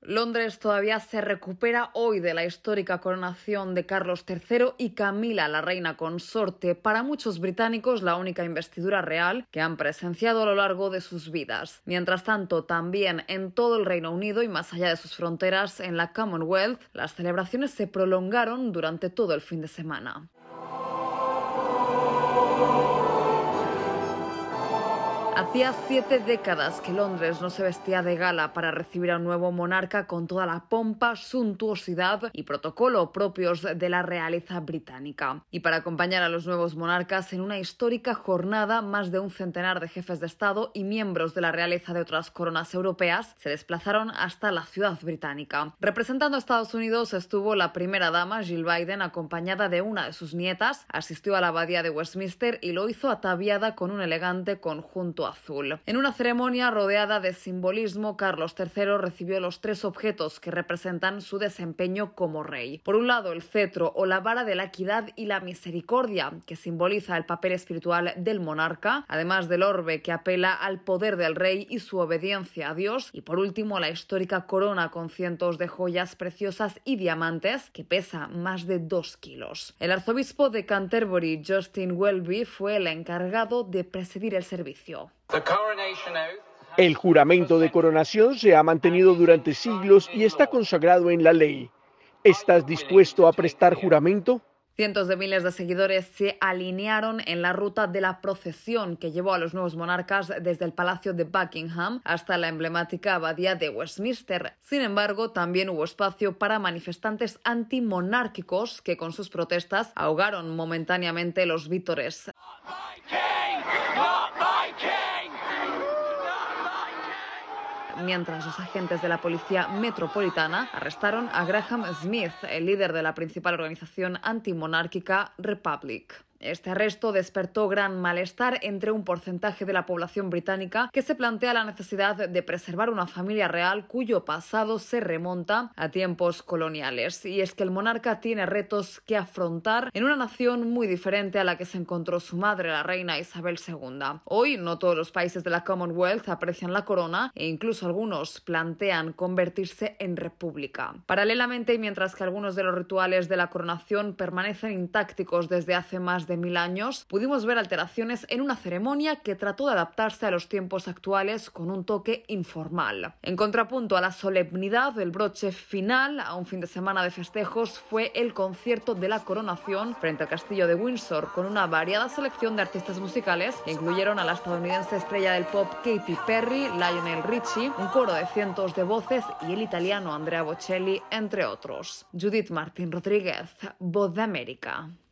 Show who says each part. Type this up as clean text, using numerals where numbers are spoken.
Speaker 1: Londres todavía se recupera hoy de la histórica coronación de Carlos III y Camila, la reina consorte, para muchos británicos la única investidura real que han presenciado a lo largo de sus vidas. Mientras tanto, también en todo el Reino Unido y más allá de sus fronteras, en la Commonwealth, las celebraciones se prolongaron durante todo el fin de semana. Hacía 7 décadas que Londres no se vestía de gala para recibir a un nuevo monarca con toda la pompa, suntuosidad y protocolo propios de la realeza británica. Y para acompañar a los nuevos monarcas en una histórica jornada, más de un centenar de jefes de Estado y miembros de la realeza de otras coronas europeas se desplazaron hasta la ciudad británica. Representando a Estados Unidos estuvo la primera dama, Jill Biden, acompañada de una de sus nietas, asistió a la abadía de Westminster y lo hizo ataviada con un elegante conjunto azul. En una ceremonia rodeada de simbolismo, Carlos III recibió los 3 objetos que representan su desempeño como rey. Por un lado, el cetro o la vara de la equidad y la misericordia, que simboliza el papel espiritual del monarca, además del orbe, que apela al poder del rey y su obediencia a Dios, y por último, la histórica corona con cientos de joyas preciosas y diamantes, que pesa más de 2 kilos. El arzobispo de Canterbury, Justin Welby, fue el encargado de presidir el servicio.
Speaker 2: El juramento de coronación se ha mantenido durante siglos y está consagrado en la ley. ¿Estás dispuesto a prestar juramento?
Speaker 1: Cientos de miles de seguidores se alinearon en la ruta de la procesión que llevó a los nuevos monarcas desde el Palacio de Buckingham hasta la emblemática abadía de Westminster. Sin embargo, también hubo espacio para manifestantes antimonárquicos que con sus protestas ahogaron momentáneamente los vítores. Mientras los agentes de la policía metropolitana arrestaron a Graham Smith, el líder de la principal organización antimonárquica Republic. Este arresto despertó gran malestar entre un porcentaje de la población británica que se plantea la necesidad de preservar una familia real cuyo pasado se remonta a tiempos coloniales. Y es que el monarca tiene retos que afrontar en una nación muy diferente a la que se encontró su madre, la reina Isabel II. Hoy no todos los países de la Commonwealth aprecian la corona e incluso algunos plantean convertirse en república. Paralelamente, y mientras que algunos de los rituales de la coronación permanecen intactos desde hace más de 1000 años, pudimos ver alteraciones en una ceremonia que trató de adaptarse a los tiempos actuales con un toque informal. En contrapunto a la solemnidad, el broche final a un fin de semana de festejos fue el concierto de la coronación frente al castillo de Windsor, con una variada selección de artistas musicales que incluyeron a la estadounidense estrella del pop Katy Perry, Lionel Richie, un coro de cientos de voces y el italiano Andrea Bocelli, entre otros. Judith Martín Rodríguez, Voz de América.